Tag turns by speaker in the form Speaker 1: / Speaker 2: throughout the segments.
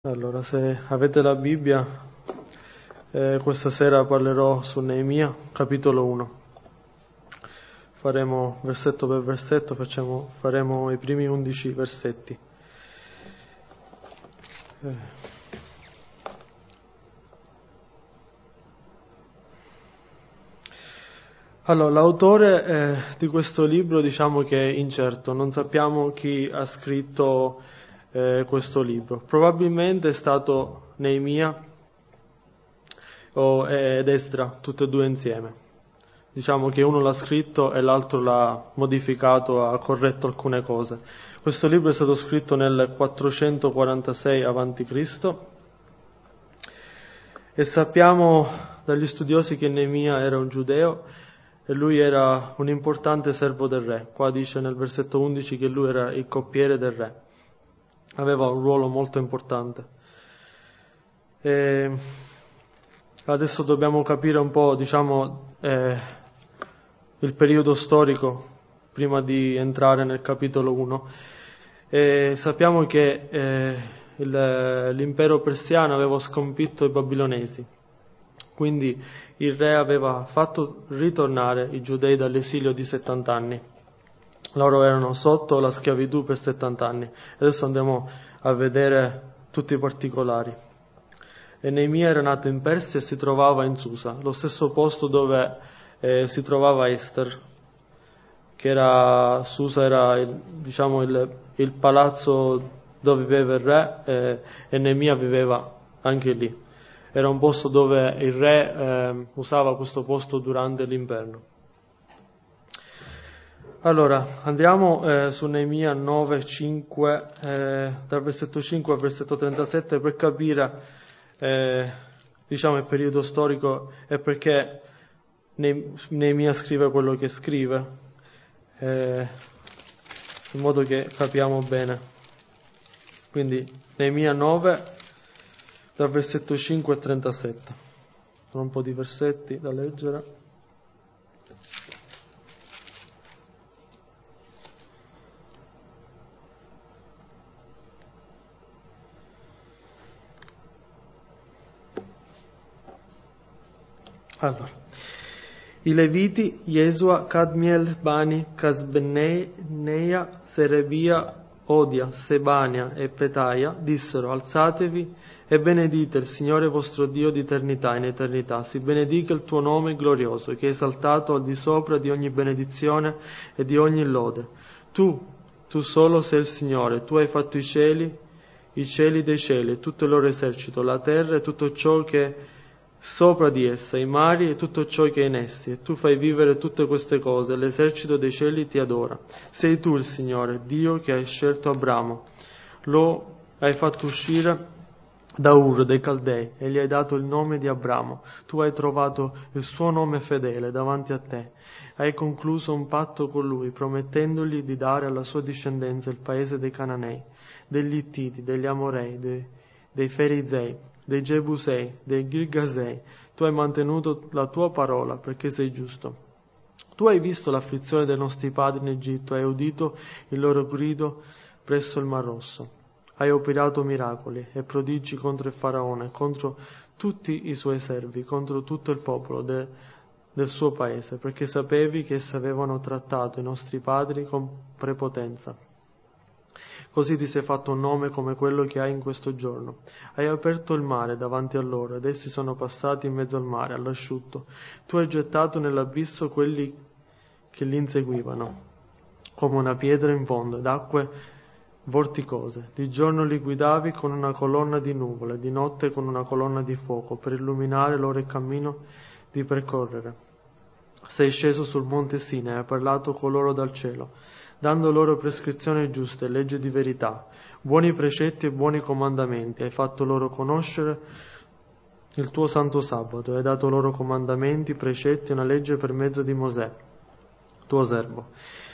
Speaker 1: Allora, se avete la Bibbia, questa sera parlerò su Neemia, capitolo 1. Faremo versetto per versetto, faremo i primi 11 versetti. Allora, l'autore di questo libro diciamo che è incerto, non sappiamo chi ha scritto questo libro. Probabilmente è stato Neemia ed Esdra, tutte e due insieme. Diciamo che uno l'ha scritto e l'altro l'ha modificato, ha corretto alcune cose. Questo libro è stato scritto nel 446 a.C. e sappiamo dagli studiosi che Neemia era un giudeo e lui era un importante servo del re. Qua dice nel versetto 11 che lui era il coppiere del re. Aveva un ruolo molto importante. E adesso dobbiamo capire un po', il periodo storico prima di entrare nel capitolo 1. Sappiamo che l'impero persiano aveva sconfitto i babilonesi, quindi il re aveva fatto ritornare i giudei dall'esilio di 70 anni. Loro erano sotto la schiavitù per 70 anni. Adesso andiamo a vedere tutti i particolari. E Neemia era nato in Persia e si trovava in Susa, lo stesso posto dove si trovava Ester, che era Susa era il palazzo dove viveva il re, e Neemia viveva anche lì. Era un posto dove il re usava questo posto durante l'inverno. Allora, andiamo su Neemia 9, 5, dal versetto 5 al versetto 37 per capire il periodo storico e perché Neemia scrive quello che scrive, in modo che capiamo bene. Quindi Neemia 9 dal versetto 5 al 37. Sono un po' di versetti da leggere. Allora, i Leviti, Jesua, Cadmiel, Bani, Casbeneia, Serebia, Odia, Sebania e Petaia dissero: alzatevi e benedite il Signore vostro Dio di eternità in eternità. Si benedica il tuo nome glorioso, che è esaltato al di sopra di ogni benedizione e di ogni lode. Tu solo sei il Signore, tu hai fatto i cieli dei cieli, e tutto il loro esercito, la terra e tutto ciò che è sopra di essa, i mari e tutto ciò che è in essi, e tu fai vivere tutte queste cose, l'esercito dei cieli ti adora. Sei tu il Signore, Dio che hai scelto Abramo, lo hai fatto uscire da Ur dei Caldei e gli hai dato il nome di Abramo. Tu hai trovato il suo nome fedele davanti a te, hai concluso un patto con lui, promettendogli di dare alla sua discendenza il paese dei Cananei, degli Ittiti, degli Amorei, dei Ferizei, dei Gebusei, dei Girgasei. Tu hai mantenuto la tua parola perché sei giusto. Tu hai visto l'afflizione dei nostri padri in Egitto, hai udito il loro grido presso il Mar Rosso. Hai operato miracoli e prodigi contro il Faraone, contro tutti i suoi servi, contro tutto il popolo del suo paese, perché sapevi che essi avevano trattato i nostri padri con prepotenza. Così ti sei fatto un nome come quello che hai in questo giorno. Hai aperto il mare davanti a loro ed essi sono passati in mezzo al mare, all'asciutto. Tu hai gettato nell'abisso quelli che li inseguivano, come una pietra in fondo, ed acque vorticose. Di giorno li guidavi con una colonna di nuvole, di notte con una colonna di fuoco, per illuminare loro il cammino di percorrere. Sei sceso sul monte Sinai e hai parlato con loro dal cielo, dando loro prescrizioni giuste, leggi di verità, buoni precetti e buoni comandamenti. Hai fatto loro conoscere il tuo santo sabato, hai dato loro comandamenti, precetti e una legge per mezzo di Mosè, tuo servo.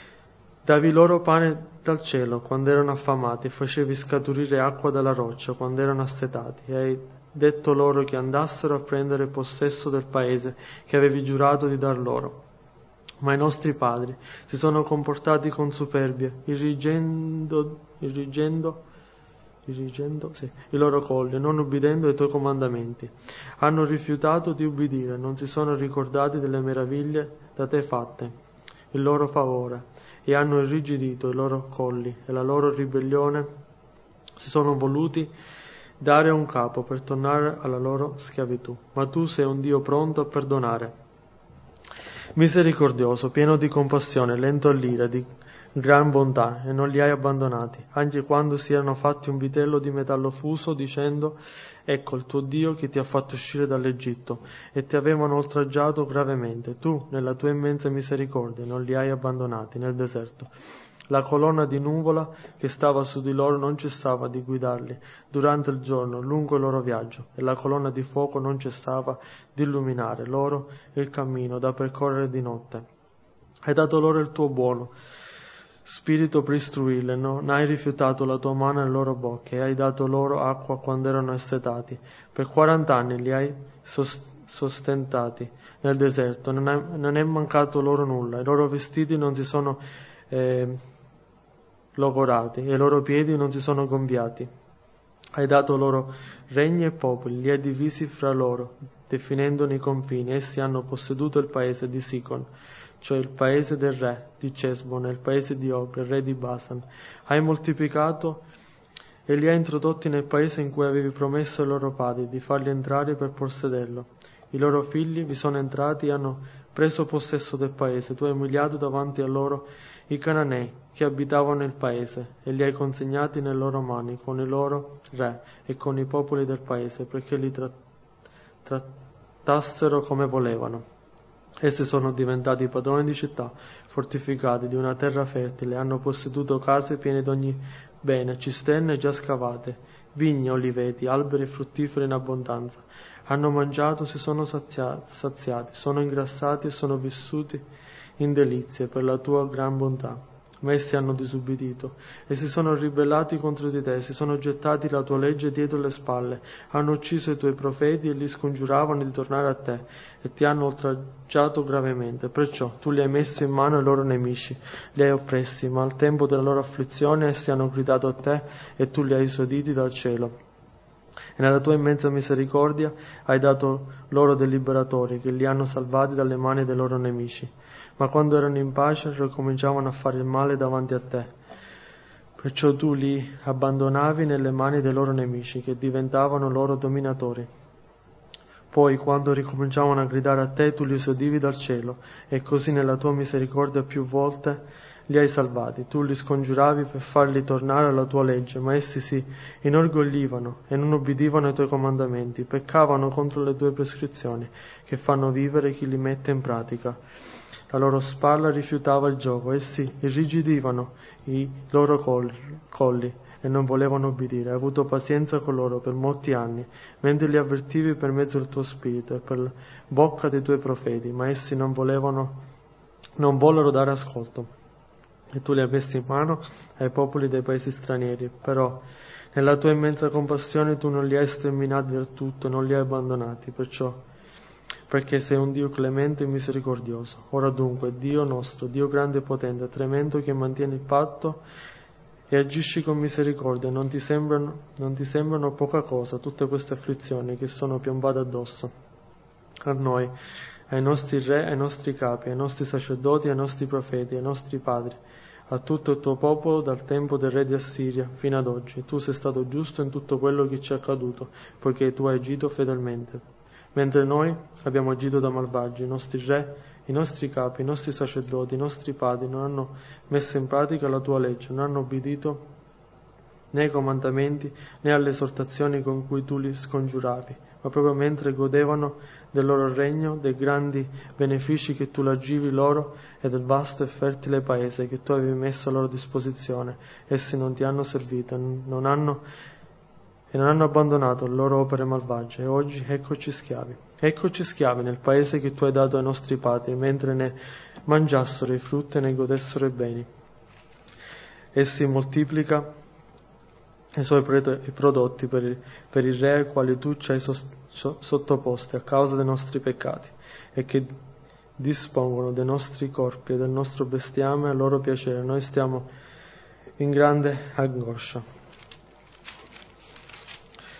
Speaker 1: Davi loro pane dal cielo quando erano affamati e facevi scaturire acqua dalla roccia quando erano assetati. E hai detto loro che andassero a prendere possesso del paese che avevi giurato di dar loro. Ma i nostri padri si sono comportati con superbia, irrigendo dirigendo i loro colli, non ubbidendo ai tuoi comandamenti. Hanno rifiutato di ubbidire, non si sono ricordati delle meraviglie da te fatte in loro favore, e hanno irrigidito i loro colli, e la loro ribellione si sono voluti dare un capo per tornare alla loro schiavitù. Ma tu sei un Dio pronto a perdonare, misericordioso, pieno di compassione, lento all'ira, di gran bontà, e non li hai abbandonati, anche quando si erano fatti un vitello di metallo fuso, dicendo: ecco il tuo Dio che ti ha fatto uscire dall'Egitto, e ti avevano oltraggiato gravemente. Tu, nella tua immensa misericordia, non li hai abbandonati nel deserto. La colonna di nuvola che stava su di loro non cessava di guidarli durante il giorno lungo il loro viaggio, e la colonna di fuoco non cessava di illuminare loro il cammino da percorrere di notte. Hai dato loro il tuo buono spirito per istruirle, non hai rifiutato la tua mano alle loro bocche, e hai dato loro acqua quando erano assetati. Per 40 anni li hai sostentati nel deserto, non è mancato loro nulla, i loro vestiti non si sono logorati, e i loro piedi non si sono gonfiati. Hai dato loro regni e popoli, li hai divisi fra loro, definendone i confini. Essi hanno posseduto il paese di Sicon, cioè il paese del re di Cesbone, il paese di Og, il re di Basan. Hai moltiplicato e li hai introdotti nel paese in cui avevi promesso ai loro padri di farli entrare per possederlo. I loro figli vi sono entrati e hanno preso possesso del paese. Tu hai umiliato davanti a loro i Cananei che abitavano nel paese, e li hai consegnati nelle loro mani con i loro re e con i popoli del paese, perché li trattassero come volevano. Essi sono diventati padroni di città fortificate, di una terra fertile, hanno posseduto case piene di ogni bene, cisterne già scavate, vigne, oliveti, alberi fruttiferi in abbondanza. Hanno mangiato, si sono saziati, sono ingrassati e sono vissuti in delizie per la tua gran bontà. Ma essi hanno disubbidito e si sono ribellati contro di te, si sono gettati la tua legge dietro le spalle, hanno ucciso i tuoi profeti e li scongiuravano di tornare a te, e ti hanno oltraggiato gravemente. Perciò tu li hai messi in mano ai loro nemici, li hai oppressi, ma al tempo della loro afflizione essi hanno gridato a te, e tu li hai uditi dal cielo. E nella tua immensa misericordia hai dato loro dei liberatori che li hanno salvati dalle mani dei loro nemici. Ma quando erano in pace ricominciavano a fare il male davanti a te. Perciò tu li abbandonavi nelle mani dei loro nemici, che diventavano loro dominatori. Poi, quando ricominciavano a gridare a te, tu li udivi dal cielo, e così nella tua misericordia più volte li hai salvati. Tu li scongiuravi per farli tornare alla tua legge, ma essi si inorgoglivano e non ubbidivano ai tuoi comandamenti, peccavano contro le tue prescrizioni, che fanno vivere chi li mette in pratica. La loro spalla rifiutava il gioco, essi irrigidivano i loro colli e non volevano obbedire. Hai avuto pazienza con loro per molti anni, mentre li avvertivi per mezzo del tuo spirito e per bocca dei tuoi profeti, ma essi non vollero dare ascolto. E tu li hai messi in mano ai popoli dei paesi stranieri, però nella tua immensa compassione tu non li hai sterminati del tutto, non li hai abbandonati, perché sei un Dio clemente e misericordioso. Ora dunque, Dio nostro, Dio grande e potente, tremendo, che mantiene il patto e agisci con misericordia, non ti sembrano poca cosa tutte queste afflizioni che sono piombate addosso a noi, ai nostri re, ai nostri capi, ai nostri sacerdoti, ai nostri profeti, ai nostri padri, a tutto il tuo popolo dal tempo del re di Assiria fino ad oggi. Tu sei stato giusto in tutto quello che ci è accaduto, poiché tu hai agito fedelmente. Mentre noi abbiamo agito da malvagi, i nostri re, i nostri capi, i nostri sacerdoti, i nostri padri non hanno messo in pratica la tua legge, non hanno obbedito né ai comandamenti né alle esortazioni con cui tu li scongiuravi, ma proprio mentre godevano del loro regno, dei grandi benefici che tu largivi loro e del vasto e fertile paese che tu avevi messo a loro disposizione, essi non ti hanno servito e non hanno abbandonato le loro opere malvagie, e oggi eccoci schiavi nel paese che tu hai dato ai nostri padri, mentre ne mangiassero i frutti e ne godessero i beni. Essi moltiplica i suoi prodotti per i re ai quali tu ci hai sottoposti a causa dei nostri peccati, e che dispongono dei nostri corpi e del nostro bestiame a loro piacere. Noi stiamo in grande angoscia.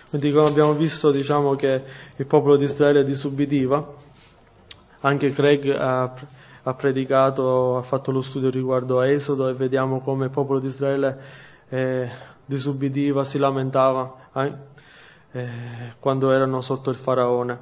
Speaker 1: Quindi come abbiamo visto, diciamo che il popolo di Israele disubbidiva. Anche Craig ha predicato, ha fatto lo studio riguardo a Esodo, e vediamo come il popolo di Israele disubbidiva, si lamentava quando erano sotto il faraone.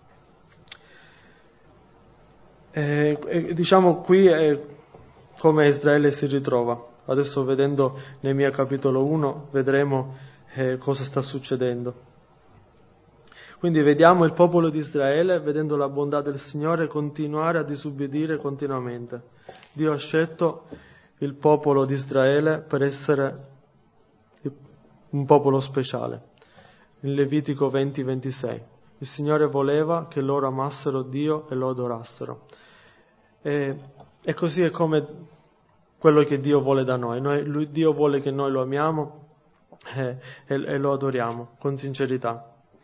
Speaker 1: Diciamo qui è come Israele si ritrova. Adesso, vedendo Neemia capitolo 1, vedremo cosa sta succedendo. Quindi vediamo il popolo di Israele, vedendo la bontà del Signore, continuare a disubbidire continuamente. Dio ha scelto il popolo di Israele per essere un popolo speciale. In Levitico 20-26. Il Signore voleva che loro amassero Dio e lo adorassero. E così è come quello che Dio vuole da noi. Dio vuole che noi lo amiamo e lo adoriamo con sincerità.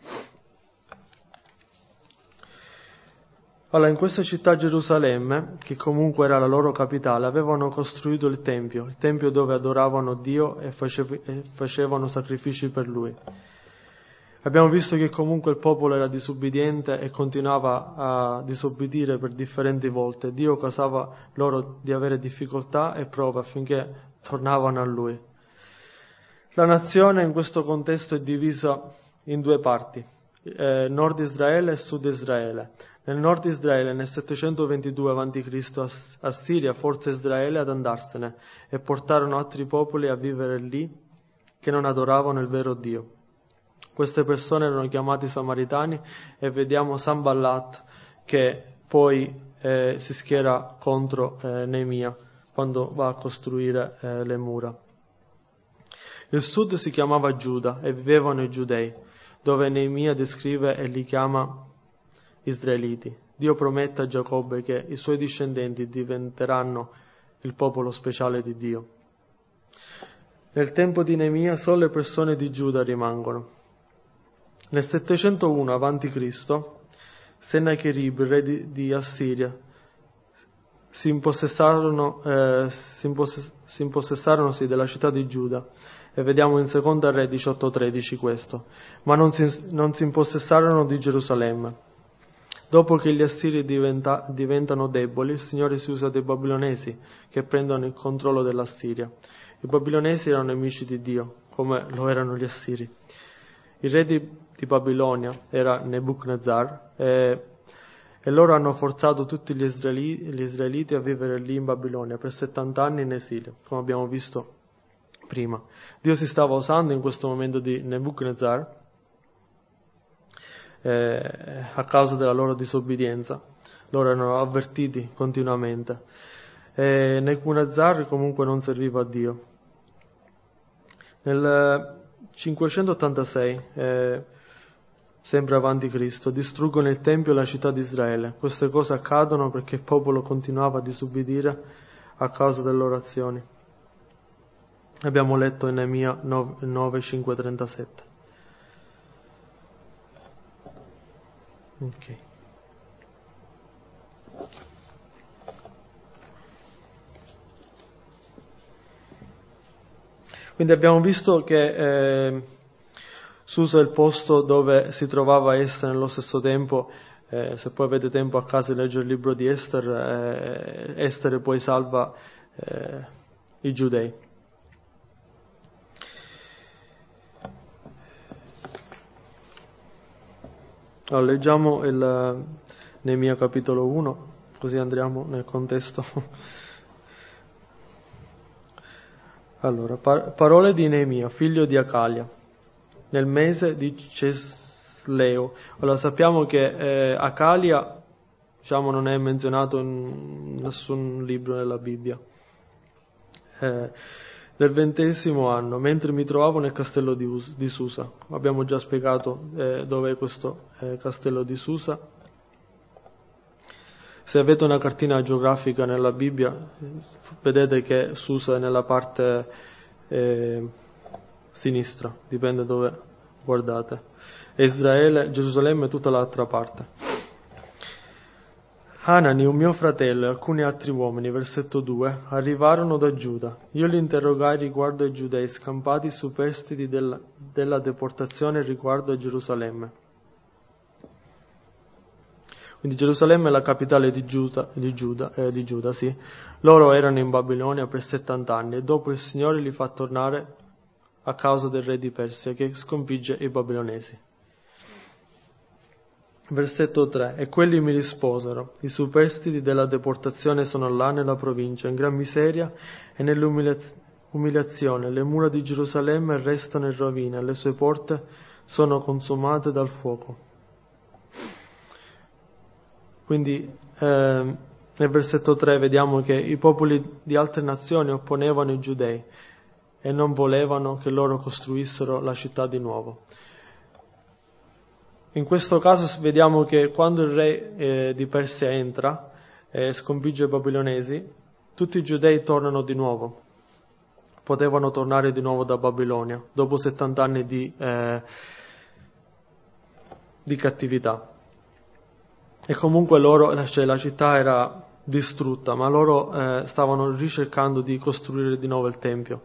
Speaker 1: Allora, in questa città Gerusalemme, che comunque era la loro capitale, avevano costruito il tempio dove adoravano Dio e facevano sacrifici per Lui. Abbiamo visto che comunque il popolo era disubbidiente e continuava a disubbidire per differenti volte. Dio causava loro di avere difficoltà e prove affinché tornavano a Lui. La nazione in questo contesto è divisa in due parti, Nord Israele e Sud Israele. Nel Nord Israele, nel 722 a.C., Assiria forza Israele ad andarsene e portarono altri popoli a vivere lì che non adoravano il vero Dio. Queste persone erano chiamati Samaritani, e vediamo Sanballat che poi si schiera contro Neemia quando va a costruire le mura. Il sud si chiamava Giuda e vivevano i Giudei, dove Neemia descrive e li chiama Israeliti. Dio promette a Giacobbe che i suoi discendenti diventeranno il popolo speciale di Dio. Nel tempo di Neemia solo le persone di Giuda rimangono. Nel 701 a.C. Sennacherib, re di Assiria, si impossessarono della città di Giuda, e vediamo in Seconda Re 18:13 questo, ma non si impossessarono di Gerusalemme. Dopo che gli Assiri diventano deboli, il Signore si usa dei babilonesi che prendono il controllo dell'Assiria. I babilonesi erano nemici di Dio, come lo erano gli Assiri. Il re di Babilonia era Nebuchadnezzar, e loro hanno forzato tutti gli israeliti a vivere lì in Babilonia per 70 anni in esilio, come abbiamo visto prima. Dio si stava usando in questo momento di Nebuchadnezzar a causa della loro disobbedienza. Loro erano avvertiti continuamente. Nebuchadnezzar comunque non serviva a Dio. Nel 586, sempre avanti Cristo, distruggono il Tempio e la città di Israele. Queste cose accadono perché il popolo continuava a disubbidire a causa delle loro azioni. Abbiamo letto in Neemia 9, 5, 37. Ok. Quindi abbiamo visto che Susa è il posto dove si trovava Esther nello stesso tempo. Se poi avete tempo a casa di leggere il libro di Esther, Esther poi salva i giudei. Allora, leggiamo il Neemia capitolo 1, così andiamo nel contesto. Allora, parole di Neemia, figlio di Acalia, nel mese di Cesleo. Allora, sappiamo che Acalia, diciamo, non è menzionato in nessun libro della Bibbia. Del 20° anno, mentre mi trovavo nel castello di Susa. Abbiamo già spiegato dove è questo castello di Susa. Se avete una cartina geografica nella Bibbia, vedete che Susa è nella parte sinistra, dipende dove guardate. E Israele, Gerusalemme è tutta l'altra parte. Hanani, un mio fratello, e alcuni altri uomini, versetto 2, arrivarono da Giuda. Io li interrogai riguardo ai giudei scampati superstiti della deportazione riguardo a Gerusalemme. Quindi Gerusalemme è la capitale di Giuda, sì. Loro erano in Babilonia per 70 anni e dopo il Signore li fa tornare a causa del re di Persia che sconfigge i babilonesi. Versetto 3. E quelli mi risposero: i superstiti della deportazione sono là nella provincia, in gran miseria e nell'umiliazione. Le mura di Gerusalemme restano in rovina, le sue porte sono consumate dal fuoco. Quindi nel versetto 3 vediamo che i popoli di altre nazioni opponevano i giudei e non volevano che loro costruissero la città di nuovo. In questo caso vediamo che quando il re di Persia entra e sconfigge i babilonesi, tutti i giudei tornano di nuovo. Potevano tornare di nuovo da Babilonia dopo 70 anni di cattività. E comunque la città era distrutta, ma loro stavano ricercando di costruire di nuovo il Tempio.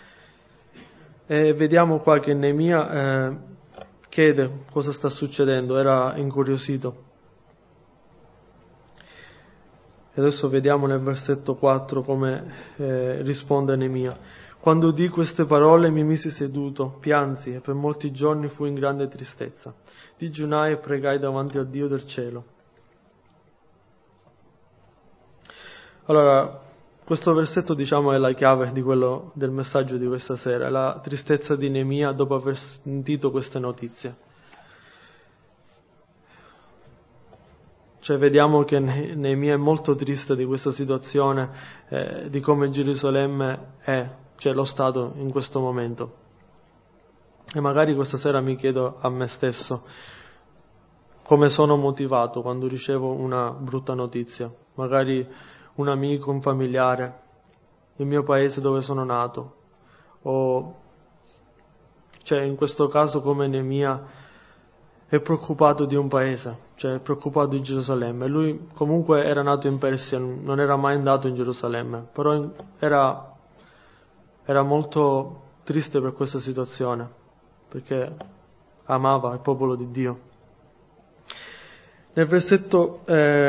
Speaker 1: E vediamo qua che Neemia chiede cosa sta succedendo, era incuriosito. E adesso vediamo nel versetto 4 come risponde Neemia. Quando udì queste parole mi misi seduto, piansi e per molti giorni fui in grande tristezza. Digiunai e pregai davanti al Dio del cielo. Allora, questo versetto diciamo è la chiave del messaggio di questa sera, la tristezza di Neemia dopo aver sentito queste notizie. Cioè vediamo che Neemia è molto triste di questa situazione, di come Gerusalemme è, cioè lo stato in questo momento. E magari questa sera mi chiedo a me stesso come sono motivato quando ricevo una brutta notizia, magari un amico, un familiare, il mio paese dove sono nato, o cioè in questo caso come Neemia è preoccupato di un paese, cioè è preoccupato di Gerusalemme. Lui comunque era nato in Persia, non era mai andato in Gerusalemme, però era molto triste per questa situazione, perché amava il popolo di Dio. Nel versetto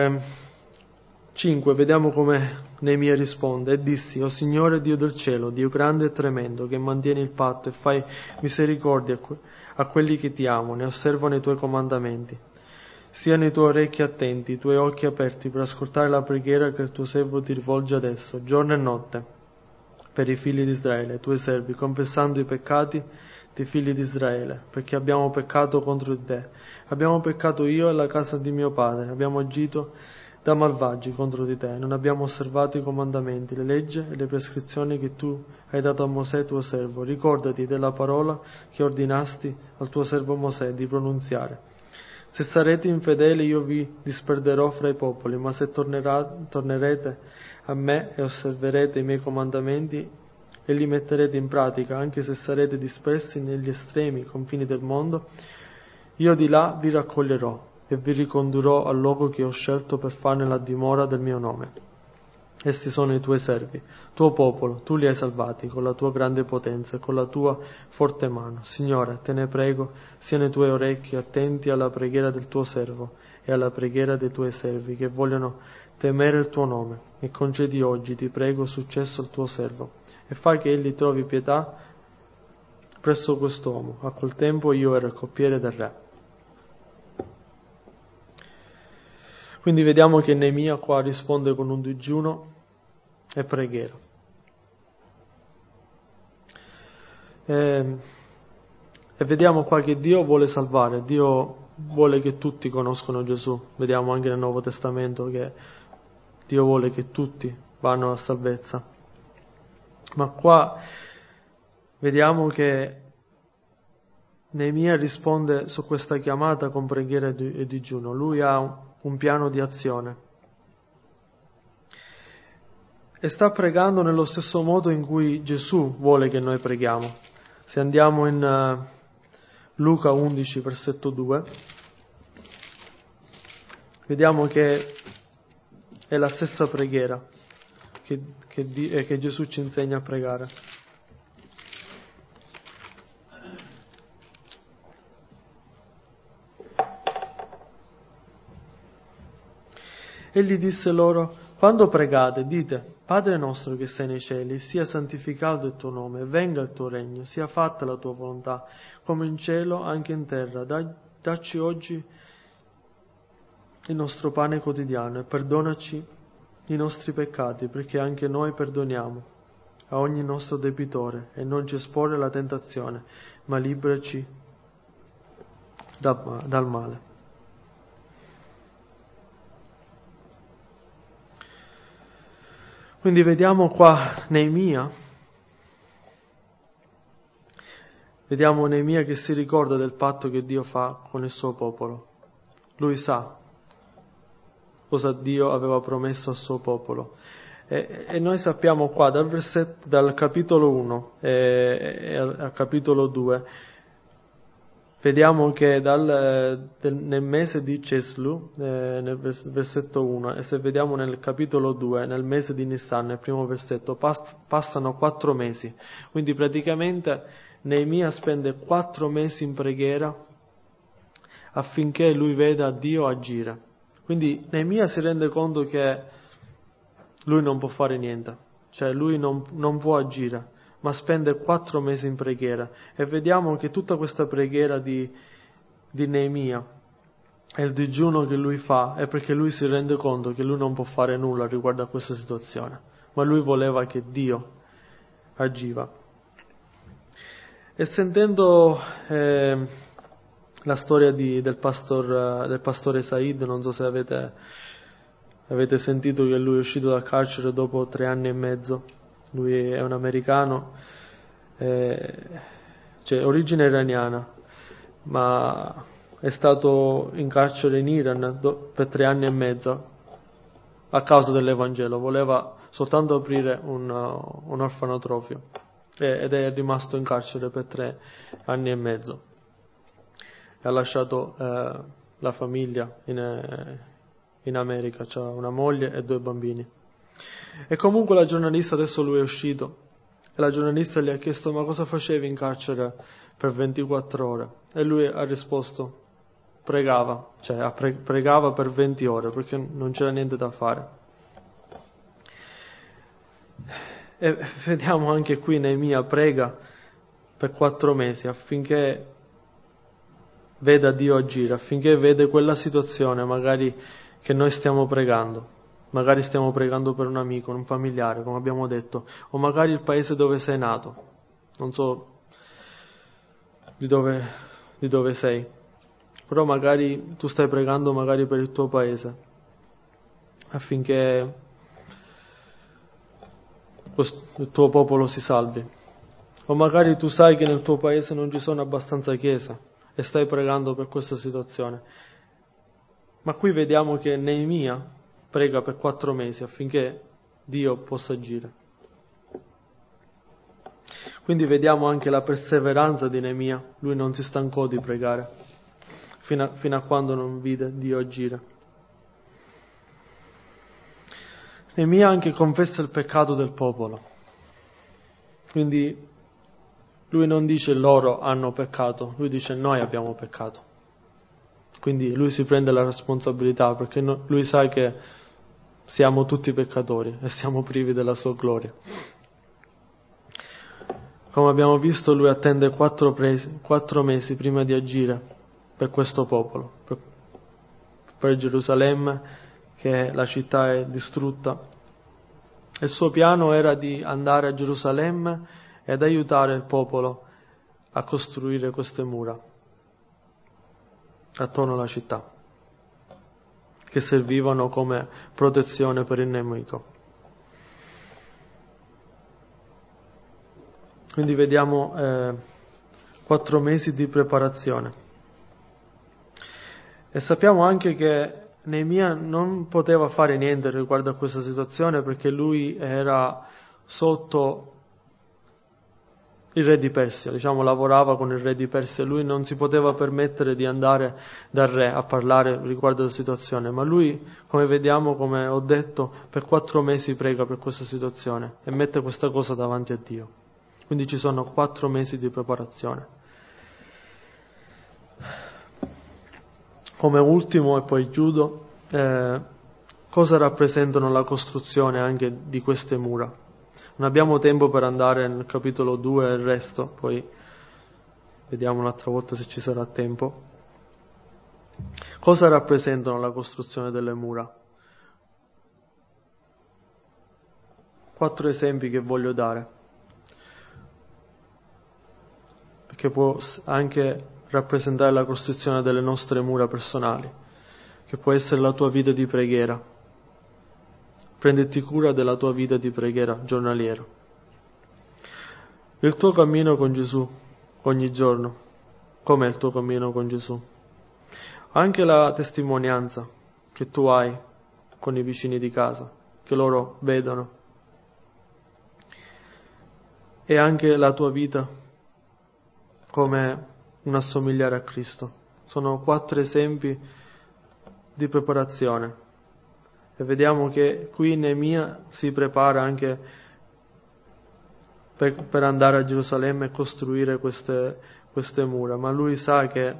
Speaker 1: 5 vediamo come Neemia risponde: e dissi: o Signore Dio del cielo, Dio grande e tremendo, che mantieni il patto e fai misericordia a quelli che ti amano e osservano i tuoi comandamenti. Siano i tuoi orecchi attenti, i tuoi occhi aperti per ascoltare la preghiera che il tuo servo ti rivolge adesso, giorno e notte, per i figli di Israele, i tuoi servi, confessando i peccati dei figli di Israele, perché abbiamo peccato contro di te. Abbiamo peccato io e la casa di mio padre, abbiamo agito da malvagi contro di te, non abbiamo osservato i comandamenti, le leggi e le prescrizioni che tu hai dato a Mosè tuo servo. Ricordati della parola che ordinasti al tuo servo Mosè di pronunziare. Se sarete infedeli io vi disperderò fra i popoli, ma se tornerete a me e osserverete i miei comandamenti e li metterete in pratica, anche se sarete dispersi negli estremi confini del mondo, io di là vi raccoglierò e vi ricondurrò al luogo che ho scelto per farne la dimora del mio nome. Essi sono i tuoi servi, tuo popolo, tu li hai salvati con la tua grande potenza e con la tua forte mano. Signore, te ne prego, siano i tuoi orecchi attenti alla preghiera del tuo servo e alla preghiera dei tuoi servi che vogliono temere il tuo nome, e concedi oggi, ti prego, successo al tuo servo, e fai che egli trovi pietà presso quest'uomo. A quel tempo io ero il coppiere del re. Quindi vediamo che Neemia qua risponde con un digiuno e preghiera. E vediamo qua che Dio vuole salvare, Dio vuole che tutti conoscono Gesù. Vediamo anche nel Nuovo Testamento che Dio vuole che tutti vanno alla salvezza. Ma qua vediamo che Neemia risponde su questa chiamata con preghiera e digiuno. Lui ha un piano di azione e sta pregando nello stesso modo in cui Gesù vuole che noi preghiamo. Se andiamo in Luca 11 versetto 2 vediamo che è la stessa preghiera che Gesù ci insegna a pregare. Egli disse loro: quando pregate, dite: Padre nostro che sei nei cieli, sia santificato il tuo nome, venga il tuo regno, sia fatta la tua volontà, come in cielo, anche in terra. Dacci oggi il nostro pane quotidiano e perdonaci i nostri peccati, perché anche noi perdoniamo a ogni nostro debitore, e non ci esporre alla tentazione, ma liberaci dal male. Quindi vediamo qua Neemia che si ricorda del patto che Dio fa con il suo popolo. Lui sa cosa Dio aveva promesso al suo popolo. E noi sappiamo qua dal capitolo 1 al capitolo 2, vediamo che nel mese di Ceslu, nel versetto 1, e se vediamo nel capitolo 2, nel mese di Nissan, nel primo versetto, passano 4 mesi. Quindi praticamente Neemia spende 4 mesi in preghiera affinché lui veda Dio agire. Quindi Neemia si rende conto che lui non può fare niente, cioè lui non può agire, ma spende 4 mesi in preghiera. E vediamo che tutta questa preghiera di Neemia e il digiuno che lui fa è perché lui si rende conto che lui non può fare nulla riguardo a questa situazione, ma lui voleva che Dio agiva. E sentendo la storia del pastore Said, non so se avete sentito che lui è uscito dal carcere dopo 3 anni e mezzo. Lui è un americano, cioè origine iraniana, ma è stato in carcere in Iran per 3 anni e mezzo a causa dell'Evangelo. Voleva soltanto aprire un orfanotrofio ed è rimasto in carcere per 3 anni e mezzo. Ha lasciato la famiglia in America, c'ha una moglie e 2 bambini. E comunque la giornalista, adesso lui è uscito, e la giornalista gli ha chiesto: ma cosa facevi in carcere per 24 ore? E lui ha risposto: pregava, cioè pregava per 20 ore perché non c'era niente da fare. E vediamo anche qui Neemia prega per 4 mesi affinché veda Dio agire, affinché vede quella situazione magari che noi stiamo pregando. Magari stiamo pregando per un amico, un familiare, come abbiamo detto, o magari il paese dove sei nato. Non so di dove sei, però magari tu stai pregando magari per il tuo paese, affinché il tuo popolo si salvi. O magari tu sai che nel tuo paese non ci sono abbastanza chiese e stai pregando per questa situazione. Ma qui vediamo che Neemia prega per 4 mesi affinché Dio possa agire. Quindi vediamo anche la perseveranza di Neemia. Lui non si stancò di pregare fino a quando non vide Dio agire. Neemia anche confessa il peccato del popolo. Quindi lui non dice loro hanno peccato, lui dice noi abbiamo peccato. Quindi lui si prende la responsabilità, perché lui sa che siamo tutti peccatori e siamo privi della sua gloria. Come abbiamo visto, lui attende 4 mesi prima di agire per questo popolo, per Gerusalemme, che la città è distrutta. Il suo piano era di andare a Gerusalemme ed aiutare il popolo a costruire queste mura attorno alla città, che servivano come protezione per il nemico. Quindi vediamo 4 mesi di preparazione. E sappiamo anche che Neemia non poteva fare niente riguardo a questa situazione perché lui era sotto il re di Persia, lavorava con il re di Persia, lui non si poteva permettere di andare dal re a parlare riguardo alla situazione, ma lui, come vediamo, come ho detto, per 4 mesi prega per questa situazione e mette questa cosa davanti a Dio. Quindi ci sono 4 mesi di preparazione. Come ultimo, e poi chiudo, cosa rappresentano la costruzione anche di queste mura? Non abbiamo tempo per andare nel capitolo 2 e il resto, poi vediamo un'altra volta se ci sarà tempo. Cosa rappresentano la costruzione delle mura? 4 esempi che voglio dare, perché può anche rappresentare la costruzione delle nostre mura personali, che può essere la tua vita di preghiera. Prenditi cura della tua vita di preghiera giornaliero. Il tuo cammino con Gesù ogni giorno. Com'è il tuo cammino con Gesù? Anche la testimonianza che tu hai con i vicini di casa, che loro vedono. E anche la tua vita come un assomigliare a Cristo. Sono 4 esempi di preparazione. E vediamo che qui Neemia si prepara anche per andare a Gerusalemme e costruire queste mura, ma lui sa che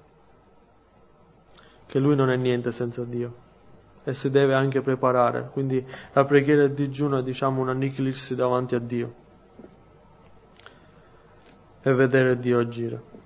Speaker 1: lui non è niente senza Dio e si deve anche preparare. Quindi la preghiera e il digiuno è un annichilirsi davanti a Dio e vedere Dio agire.